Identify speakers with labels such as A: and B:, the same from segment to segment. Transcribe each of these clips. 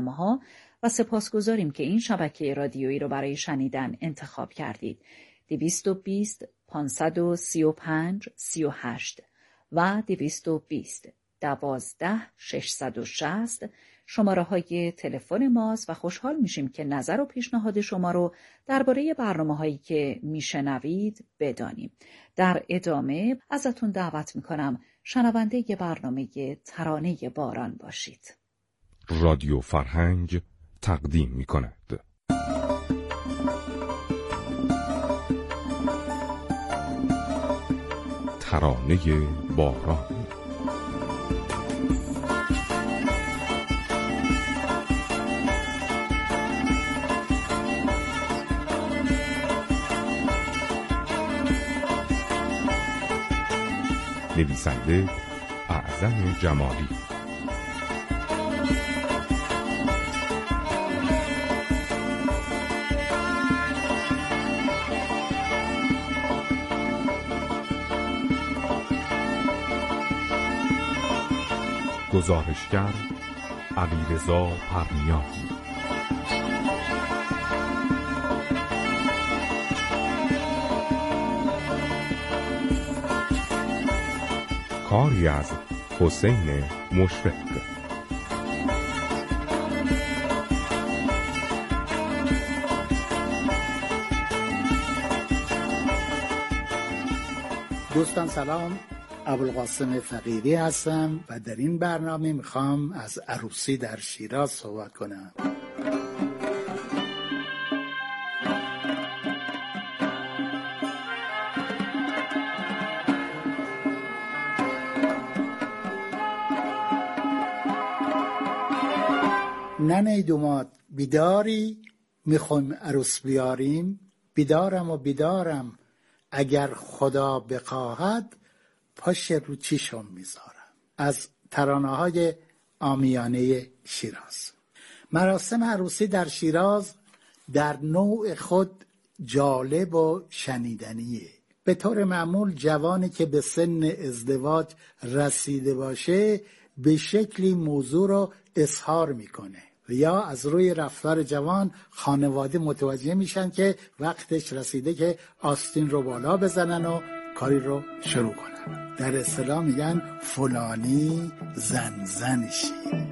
A: برنامه‌ها و سپاسگزاریم که این شبکه رادیویی رو برای شنیدن انتخاب کردید. 220 535 38 و 220 12 660 شماره‌های تلفن ماست و خوشحال میشیم که نظر و پیشنهاد شما رو درباره برنامه‌هایی که میشنوید بدانیم. در ادامه ازتون دعوت میکنم شنونده برنامه ترانه باران باشید.
B: رادیو فرهنگ تقدیم میکند ترانه باران. نویسنده اعظم جمالی. گزارشگر علیرضا پرنیان. کاری از حسین مشفق.
C: دوستان سلام، ابوالقاسم فقیری هستم و در این برنامه میخوام از عروسی در شیراز صحبت کنم. ننه دوماد بیداری، میخوایم عروس بیاریم. بیدارم و بیدارم، اگر خدا بخواهد پاش رو چیشم میذارم. از ترانه‌های عامیانه شیراز. مراسم عروسی در شیراز در نوع خود جالب و شنیدنیه. به طور معمول جوانی که به سن ازدواج رسیده باشه به شکلی موضوع رو اظهار میکنه یا از روی رفتار جوان خانواده متوجه میشن که وقتش رسیده که آستین رو بالا بزنن و کاری رو شروع کنن. در اصطلاح میگن فلانی زنشی.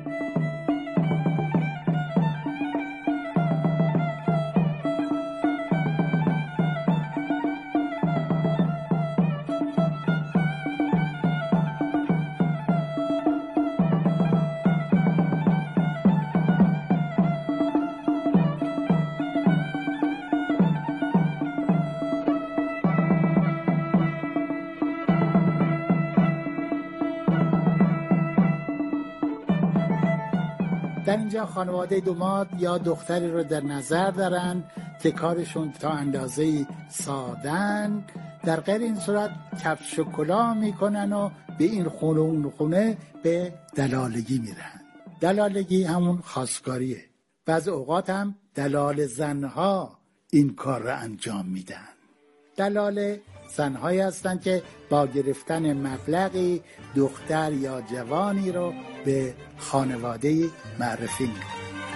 C: در اینجا خانواده دوماد یا دختری رو در نظر دارن که کارشون تا اندازه‌ای سادن. در غیر این صورت کفش و کلاه میکنن و به این خونه و اون خونه به دلالگی میرن. دلالگی همون خواستگاریه. بعض اوقات هم دلال زنها این کار رو انجام میدن. دلال زنهایی هستن که با گرفتن مبلغی دختر یا جوانی رو به خانواده معرفی میکنن.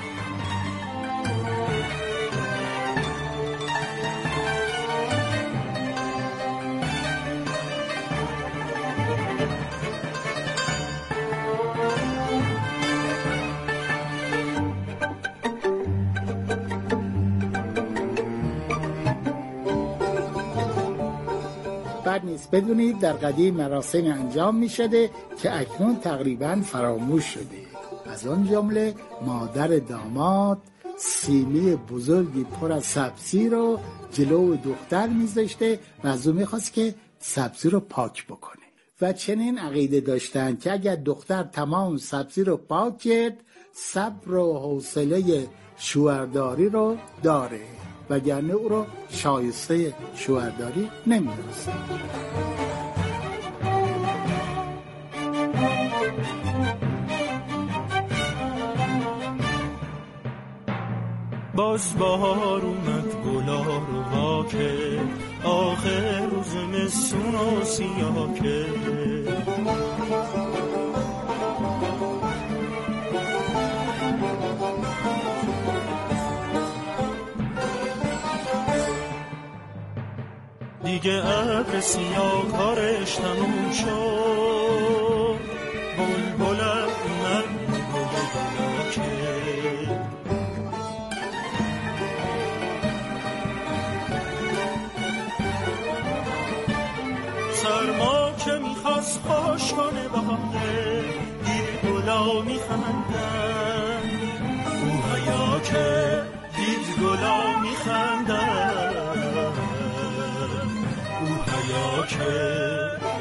C: بد نیست بدونید در قدیم مراسم انجام می شده که اکنون تقریبا فراموش شده. از آن جمله مادر داماد سینی بزرگی پر از سبزی رو جلو دختر می ذاشته و از او می خواست که سبزی رو پاک بکنه و چنین عقیده داشتن که اگر دختر تمام سبزی رو پاک کرد صبر و حوصله شوهرداری رو داره، وگرنه او رو شایسته شوهرداری نمی‌دونست.
D: باز بهار اومد گلا رو وا کرد، آخر روز زمستون رو سیاه کرد. دیگه ابر سیاه کارش تموم شد. بلبلم من گل که سرما که میخواست خوش کنه بهاره، دید گلا میخندن. اوهیا که دید گلا میخندن. اوهیا که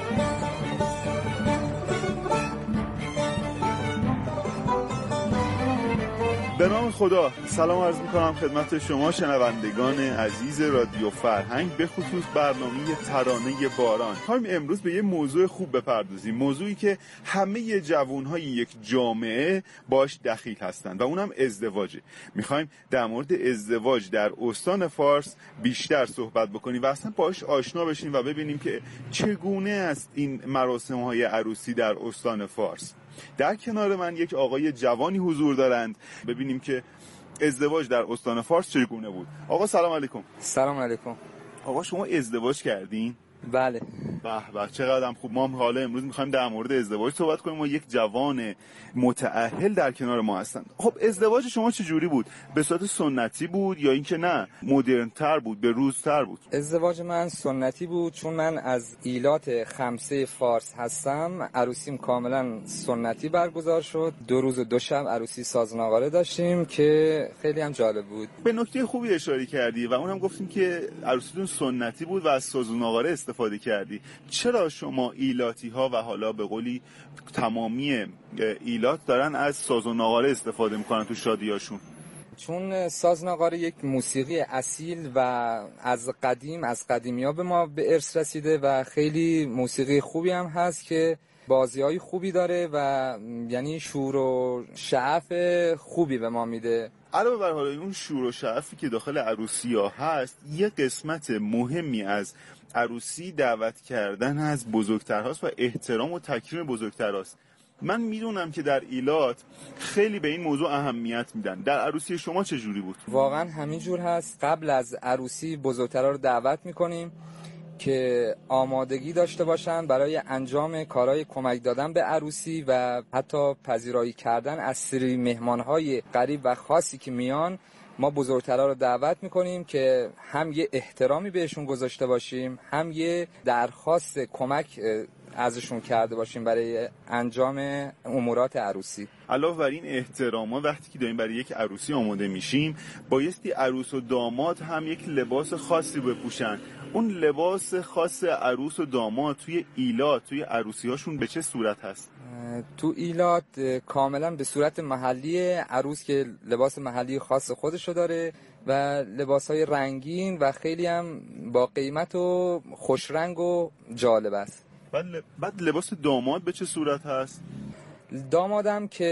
E: به نام خدا سلام عرض میکنم خدمت شما شنوندگان عزیز رادیو فرهنگ، به خصوص برنامه ترانه باران. می‌خوایم امروز به یه موضوع خوب بپردازیم، موضوعی که همه جوانهای یک جامعه باش دخیل هستند و اونم ازدواجه. می‌خوایم در مورد ازدواج در استان فارس بیشتر صحبت بکنیم و اصلا باش آشنا بشیم و ببینیم که چگونه است این مراسم‌های عروسی در استان فارس. در کنار من یک آقای جوانی حضور دارند، ببینیم که ازدواج در استان فارس چگونه بود. آقا سلام علیکم.
F: سلام علیکم.
E: آقا شما ازدواج کردین؟
F: بله.
E: به چقدر خوب. ما حالا امروز میخوایم در مورد ازدواج صحبت کنیم و یک جوان متأهل در کنار ما هستن. خب ازدواج شما چجوری بود؟ به صورت سنتی بود یا اینکه نه مدرن تر بود، به روز تر بود؟
F: ازدواج من سنتی بود، چون من از ایلات خمسه فارس هستم. عروسیم کاملا سنتی برگزار شد. 2 روز و 2 شب عروسی سازناغاره داشتیم که خیلی هم جالب بود.
E: به نکته خوبی اشاره کردی و اونم گفتیم که عروسیتون سنتی بود و از سازناغاره استفاده کردی. چرا شما ایلاتی ها و حالا به قولی تمامی ایلات دارن از سازناغاره استفاده میکنن تو شادیاشون؟
F: چون سازناغاره یک موسیقی اصیل و از قدیمی‌ها به ما به ارث رسیده و خیلی موسیقی خوبی هم هست که بازی‌های خوبی داره و یعنی شور و شعف خوبی به ما میده.
E: علاوه بر حالا اون شور و شعفی که داخل عروسی‌ها هست، یه قسمت مهمی از عروسی دعوت کردن از بزرگترهاست و احترام و تکریم بزرگترهاست. من میدونم که در ایلات خیلی به این موضوع اهمیت میدن. در عروسی شما چه جوری بود؟
F: واقعا همین جور هست. قبل از عروسی بزرگترها رو دعوت میکنیم که آمادگی داشته باشن برای انجام کارهای کمک دادن به عروسی و حتی پذیرایی کردن از سری مهمانهای غریب و خاصی که میان. ما بزرگترها رو دعوت میکنیم که هم یه احترامی بهشون گذاشته باشیم، هم یه درخواست کمک ازشون کرده باشیم برای انجام امورات عروسی.
E: علاوه بر این احتراما، وقتی که داریم برای یک عروسی آماده میشیم، بایستی عروس و داماد هم یک لباس خاصی بپوشن. اون لباس خاص عروس و داماد توی ایلات، توی عروسی هاشون به چه صورت هست؟
F: تو ایلات کاملا به صورت محلی. عروس که لباس محلی خاص خودشو داره و لباسهای رنگین و خیلی هم با قیمت و خوش رنگ و جالب است.
E: بعد لباس داماد به چه صورت هست؟
F: دامادم که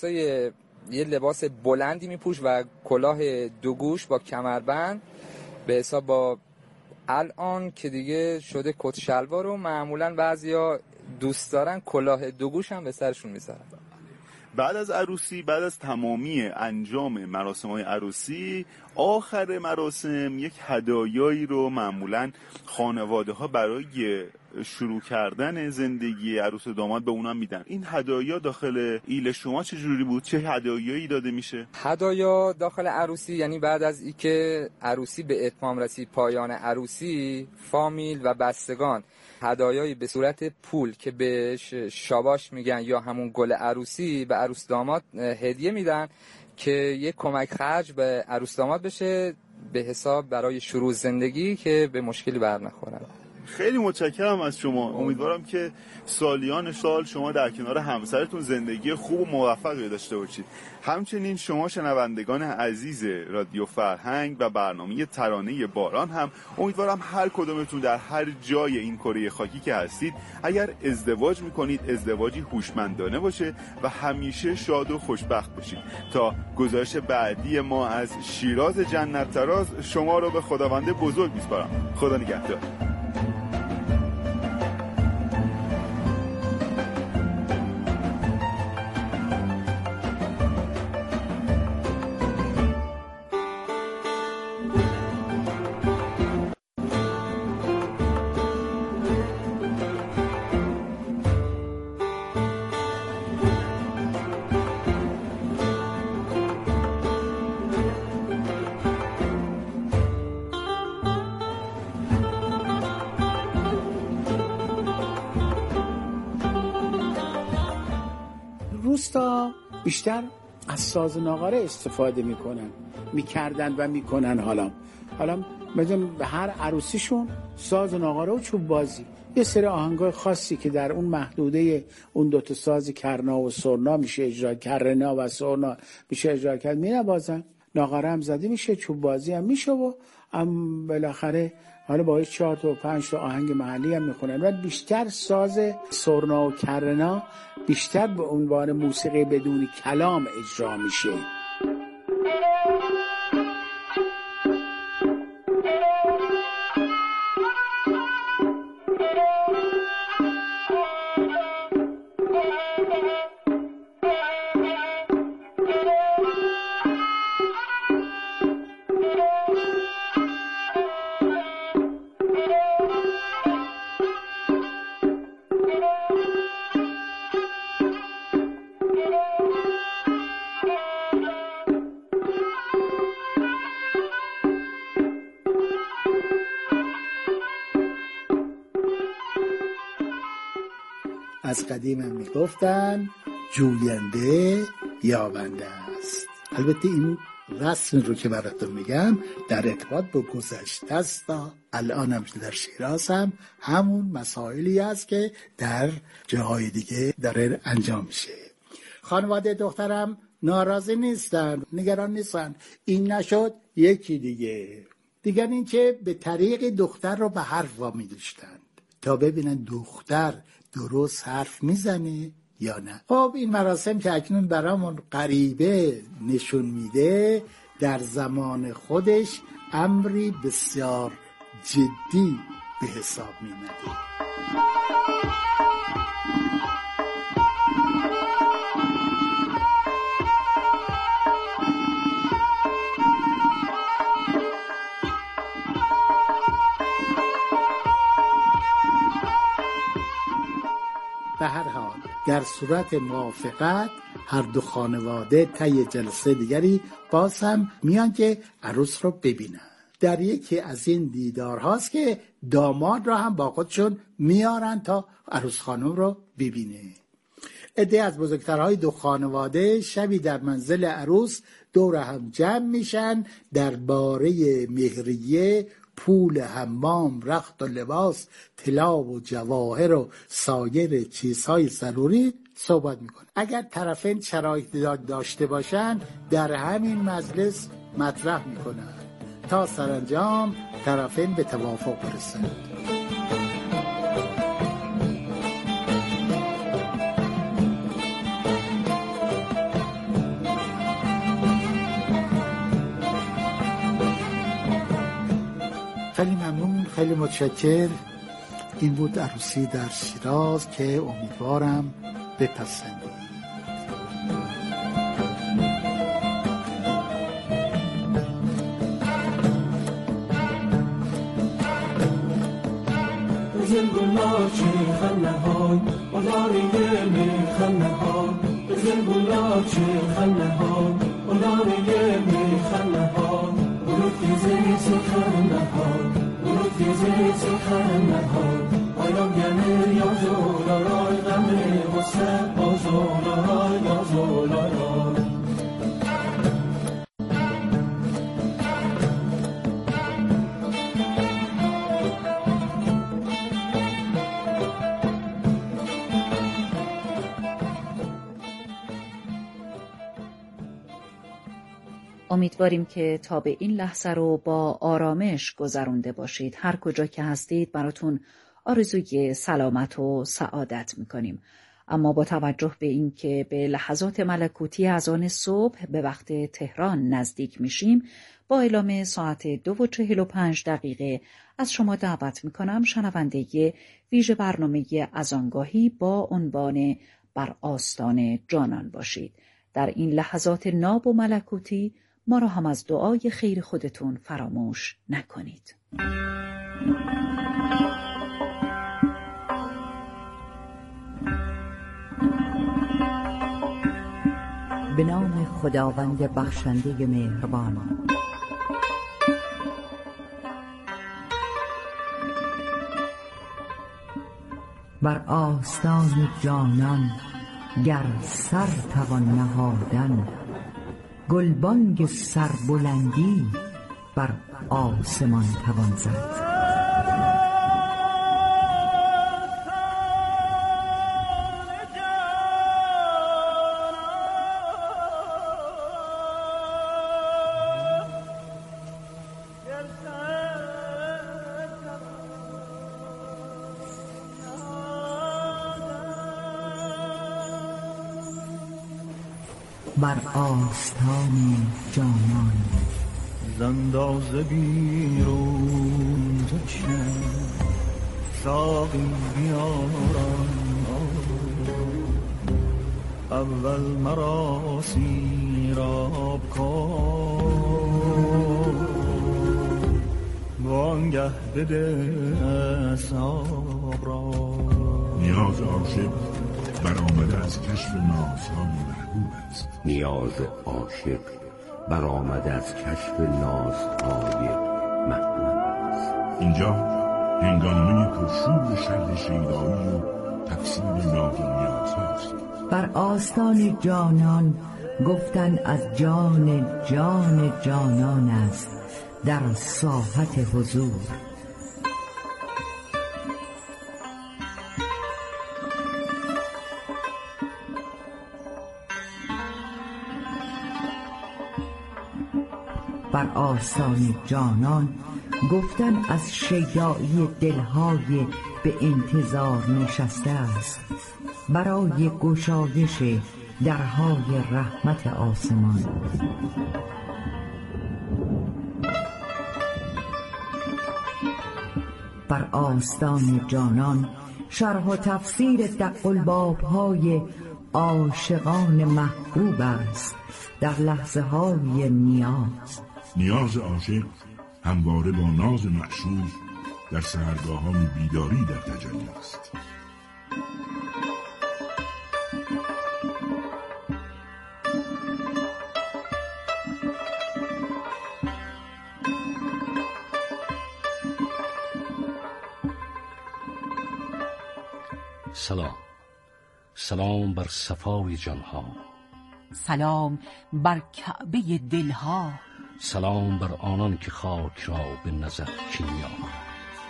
F: یه لباس بلندی میپوش و کلاه 2 گوش با کمربند، به حساب با الان که دیگه شده کت شلوار و معمولا بعضیا دوست دارن کلاه 2 گوش هم به سرشون میذارن.
E: بعد از عروسی، بعد از تمامی انجام مراسم‌های عروسی، آخر مراسم یک هدایایی رو معمولاً خانواده‌ها برای شروع کردن زندگی عروس و داماد به اونها میدن. این هدایا داخل ایل شما چه جوری بود؟ چه هدایایی داده میشه؟
F: هدایا داخل عروسی یعنی بعد از اینکه عروسی به اتمام رسید، پایان عروسی، فامیل و بستگان هدایایی به صورت پول که بهش شاباش میگن یا همون گل عروسی به عروس داماد هدیه میدن که یک کمک خرج به عروس داماد بشه به حساب برای شروع زندگی که به مشکلی بر نخورن.
E: خیلی متشکرم از شما. امیدوارم که سالیان سال شما در کنار همسرتون زندگی خوب و موفقی داشته باشید. همچنین شما شنوندگان عزیز رادیو فرهنگ و برنامه ترانه باران هم امیدوارم هر کدومتون در هر جای این کره خاکی که هستید، اگر ازدواج میکنید ازدواجی هوشمندانه باشه و همیشه شاد و خوشبخت باشید. تا گزارش بعدی ما از شیراز جنت تراز، شما رو به خداوند بزرگ میسپارم. خدا نگهدار.
G: بیشتر از ساز ناقاره استفاده میکردن و میکنن. حالا مثلا هر عروسیشون ساز ناقاره و چوب بازی، یه سری آهنگای خاصی که در اون محدوده اون دوتا ساز کرنا و سرنا میشه اجرا، کرنا و سرنا میشه اجرا کرد، مینوازن. ناقاره هم زده میشه، چوب بازی هم میشه و بالاخره حالا با 4 تا 5 تا آهنگ محلی هم میخونن. و بیشتر ساز سرنا و کرنا بیشتر به عنوان موسیقی بدون کلام اجرا میشه.
C: از قدیم هم میگفتن جوینده یابنده است. البته این رسم رو که براتون میگم در ارتباط با گذشته است. الان هم در شیراز هم همون مسائلی است که در جاهای دیگه داره انجام میشه. خانواده دخترم ناراضی نیستن، نگران نیستن. این نشد یکی دیگه این که به طریق دختر رو به حرف وامی داشتن تا ببینن دختر درست حرف میزنه یا نه. خب این مراسم که اکنون برامون غریبه نشون میده، در زمان خودش امری بسیار جدی به حساب میمده. به هر حال در صورت موافقت هر دو خانواده طی جلسه دیگری باز هم میان که عروس رو ببینن. در یکی از این دیدارهاست که داماد را هم با خودشون میارن تا عروس خانم رو ببینه. عده از بزرگترهای دو خانواده شبی در منزل عروس دور هم جمع میشن، درباره مهریه، پول حمام، رخت و لباس، طلا و جواهر و سایر چیزهای ضروری صحبت میکنه. اگر طرفین شرایط داشته باشن در همین مجلس مطرح میکنن تا سرانجام طرفین به توافق برسند. خیلی ممنون، خیلی متشکر. این بود عروسی در شیراز که امیدوارم بپسندید.
A: امیدواریم که تا به این لحظه رو با آرامش گذرونده باشید. هر کجا که هستید براتون آرزوی سلامت و سعادت میکنیم. اما با توجه به این که به لحظات ملکوتی اذان صبح به وقت تهران نزدیک میشیم، با اعلام ساعت 2:45 از شما دعوت میکنم شنونده ویژه برنامه اذانگاهی با عنوان بر آستان جانان باشید. در این لحظات ناب و ملکوتی ما را هم از دعای خیر خودتون فراموش نکنید.
H: به نام خداوند بخشنده مهربان. بر آستان جانان گر سر توان نهادن، گلبانگ سربلندی بر آسمان توان زد. بر آستان جانان
D: زندازه بیرون چشم ساقی بیارم، اول مرا سیراب کن، وانگه بده اصحاب را.
I: نیاز عاشق برآمده از کشف نازهای محبوب است.
J: نیاز عاشق برآمده از کشف نازهای محبوب است.
I: اینجا هنگامه پرشور شرح شیدایی و تفسیر ناز و نیاز هاست.
H: بر آستان جانان گفتن از جان جان جانان است در ساحت حضور. بر آستان جانان گفتن از شیدایی دلهای به انتظار نشسته است برای گشایش درهای رحمت آسمان. بر آستان جانان شرح و تفسیر دق الباب‌های عاشقان محبوب است در لحظه های نیاز.
I: نیاز عاشق همواره با ناز معشوق در سحرگاهان بیداری در تجلی است.
K: سلام بر صفای جانها،
L: سلام بر کعبه دلها،
K: سلام بر آنان که خاک را به نظر کیمیا کنند.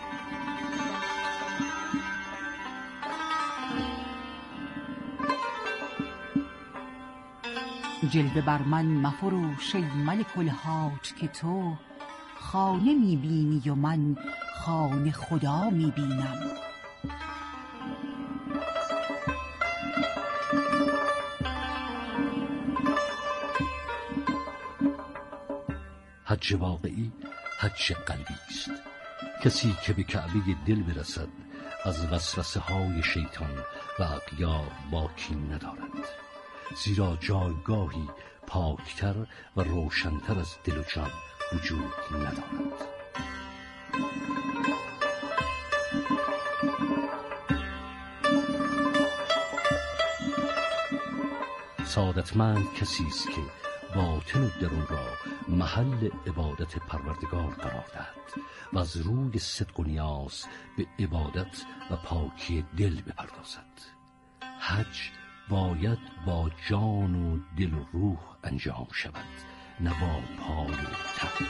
L: جلوه بر من مفروش ای ملک الهات که تو خانه میبینی و من خانه خدا میبینم.
K: حج واقعی حج قلبی است. کسی که به کعبه دل برسد از وسوسه های شیطان و اغیار باکی ندارد، زیرا جایگاهی پاکتر و روشنتر از دل و جان وجود ندارد. سعادتمند کسی است که باطن و درون را محل عبادت پروردگار قرار دهد و از روی صدق و نیاز به عبادت و پاکی دل بپردازد. حج باید با جان و دل و روح انجام شود، نه با پای و تن.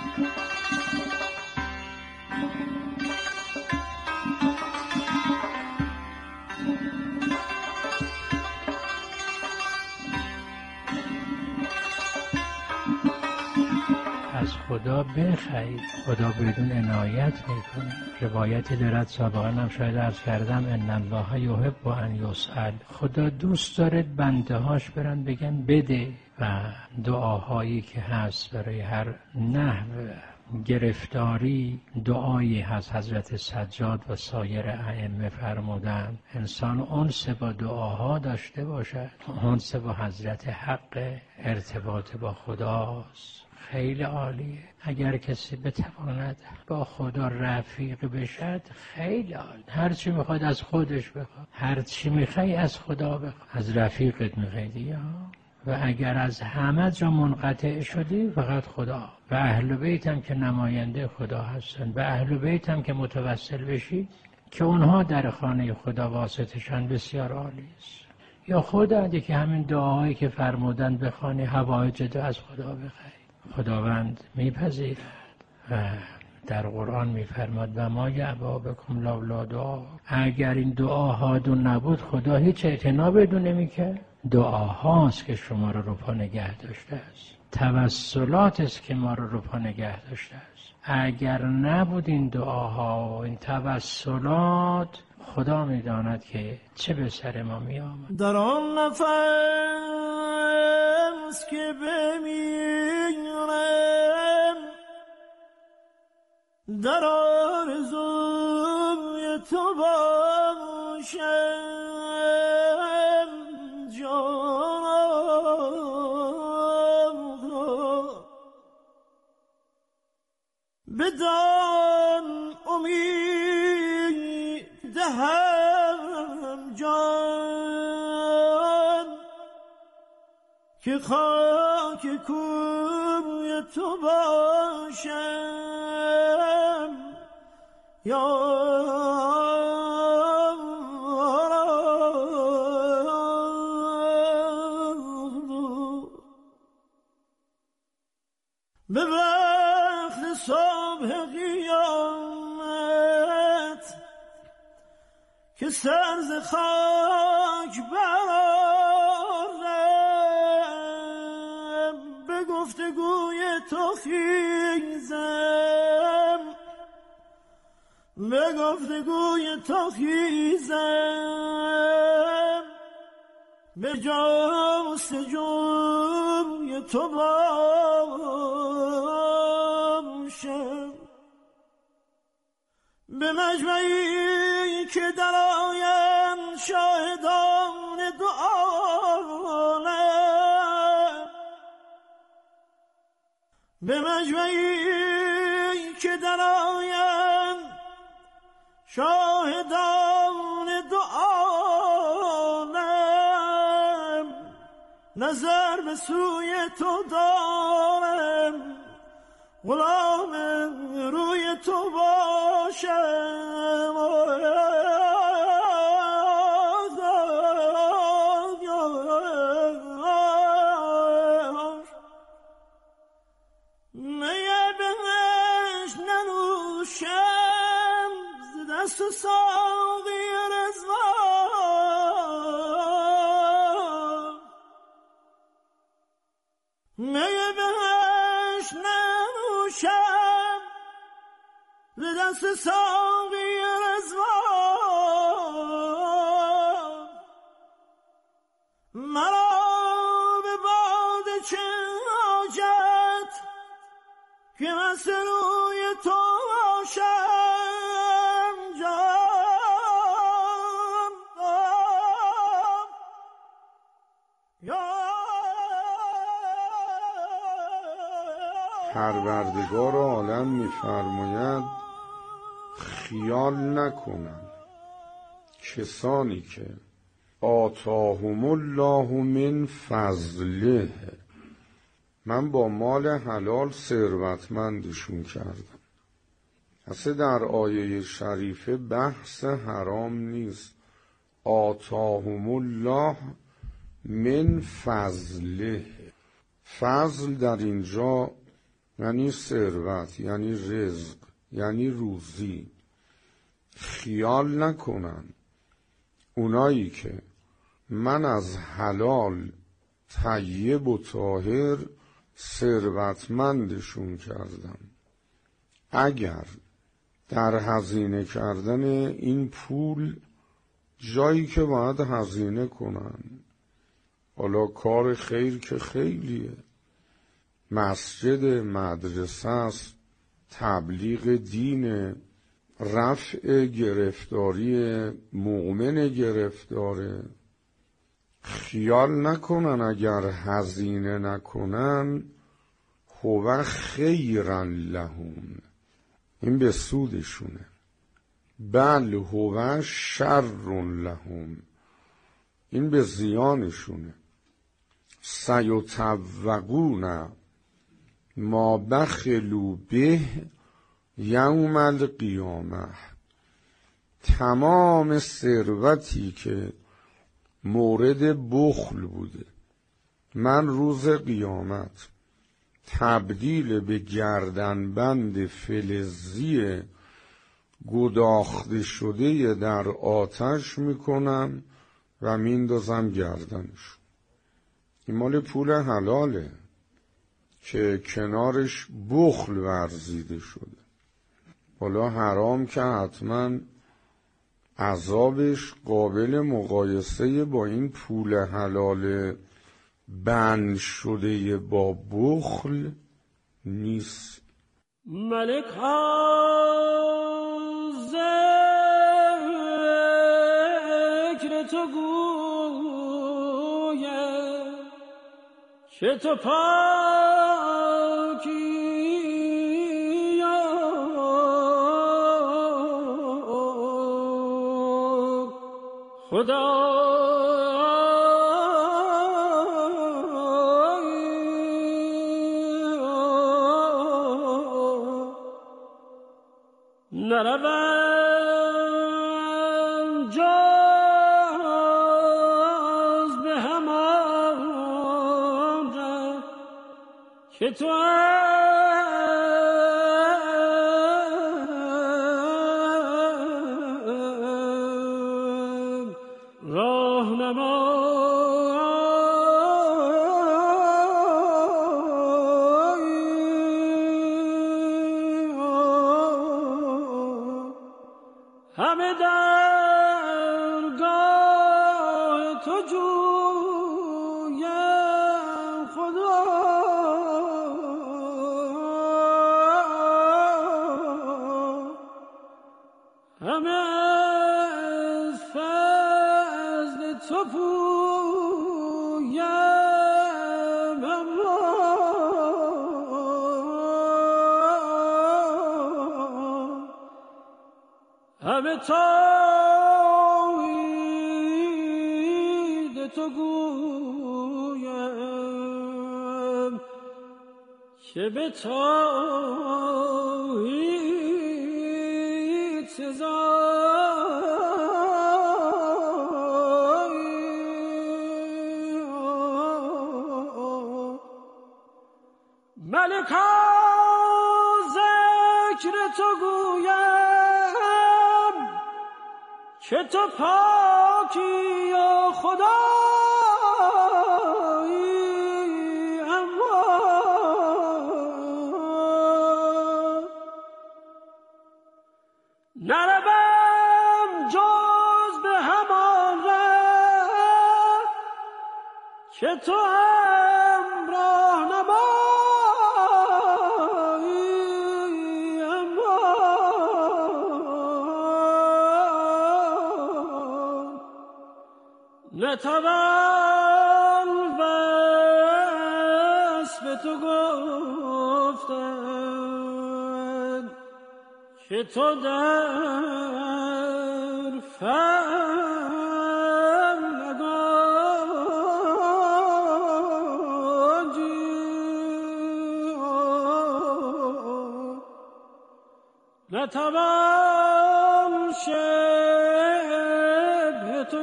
M: از خدا بخواهید، خدا بدون عنایت میکنه. روایتی دارد، سابقا هم شاید عرض کردم، ان الله یحب ان یسأل، خدا دوست دارد بنده هاش برن بگن بده. و دعاهایی که هست برای هر نحو گرفتاری دعایی هست. حضرت سجاد و سایر ائمه فرمودند انسان انس با دعاها داشته باشد. انس با حضرت حق، ارتباط با خداست. خیلی عالیه. اگر کسی بتواند با خدا رفیق بشد خیلی عالی. هر چی میخواد از خودش بخواد، هر چی میخوای از خدا بخواد. از رفیقت میخوای دیگه. و اگر از همه جا منقطع شدی فقط خدا و اهل بیت هم که نماینده خدا هستن و اهل بیت هم که متوسل بشی که اونها در خانه خدا واسطشان، بسیار عالی است. یا خودت که همین دعاهایی که فرمودن بخوانی حوایجت از خدا بخوای، خداوند میپذیرد و در قرآن میفرماد و ما یعبا بکم لولا دعا. اگر این دعاها دون نبود خدا هیچ اعتنا بدون نمیکرد. دعاهاست که شما رو پا نگه داشته است، توسلات است که ما رو پا نگه داشته است. اگر نبود این دعاها و این توسلات، خدا میداند که چه به سر ما می آمد.
D: در آن نفس که بمیرم در آرزوی تو باشم جان، بدان امید دهم جان که خاک کوی تو باشم یا به وقت صبح قیامت که سر ز خاک برآرم، به گفتگوی تو خیزم، به گفتگوی تو خیزم، به جستجوی تو باشم، به مجمعی که در آیند شاهدان دو عالم، به مجمعی که در آیند شاهدان دو عالم، نظر به سوی تو دارم، غلام روی تو باشم، میه بهش ننوشم ز دست ساقی رضوان، میه بهش ننوشم ز دست ساقی رضوان، مرا به باده چه حاجت که من سروی تو باشم جان،
N: پروردگار عالم می‌فرماید خیال نکنن کسانی که آتاهم الله من فضله، من با مال حلال ثروتمندشون کردم. اصلا در آیه شریفه بحث حرام نیست. آتاهم الله من فضله، فضل در اینجا یعنی ثروت، یعنی رزق، یعنی روزی. خیال نکنن اونایی که من از حلال طیب و طاهر ثروتمندشون کردم، اگر در هزینه کردن این پول جایی که باید هزینه کنن، حالا کار خیر که خیلیه، مسجد، مدرسه است، تبلیغ دین، رفع گرفتاری مؤمن گرفتاره، خیال نکنن اگر هزینه نکنن هو خیرا لهم، این به سودشونه، بل هو شر لهم، این به زیانشونه. سیطوقون ما بخلوا به یوم القیامه، تمام ثروتی که مورد بخل بوده. من روز قیامت تبدیل به گردنبند فلزی گداخته شده در آتش میکنم و میندازم گردنش. این مال پول حلاله که کنارش بخل ورزیده شده. حالا حرام که حتما عذابش قابل مقایسه با این پول حلال بند شده با بخل نیست.
D: ملک ها ذکر تو گوید که تو پاکی خدا نروم جز به همان ره که تو همه درگاه تو جویم خدا همه از فضل تو پویم همه توحید تو گویم که به توحید سزایی ملکا ذکر تو گویم که تو پاکی و خدایی اما نروم جز به همان ره که تو هم راهنمایی اما نتوان وصف تو گفتن که تو در فهم نگنجی نتوان شبه تو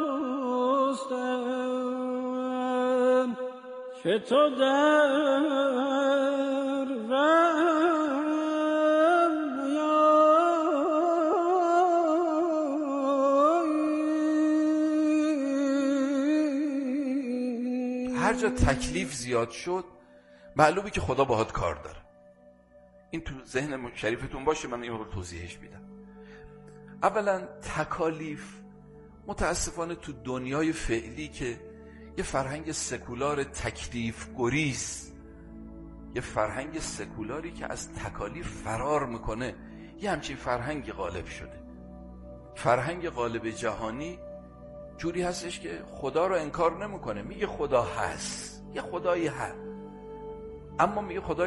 D: جستن که تو در وهم نیایی.
O: هر جا تکلیف زیاد شد معلومه که خدا باهات کار داره. این تو ذهن شریفتون باشه، من این رو توضیحش میدم. اولا تکالیف متاسفانه تو دنیای فعلی که یه فرهنگ سکولار تکلیف گریز، یه فرهنگ سکولاری که از تکالیف فرار میکنه، یه همچین فرهنگی غالب شده. فرهنگ غالب جهانی جوری هستش که خدا رو انکار نمیکنه، میگه خدا هست، یه خدایی هست، اما میگه خدای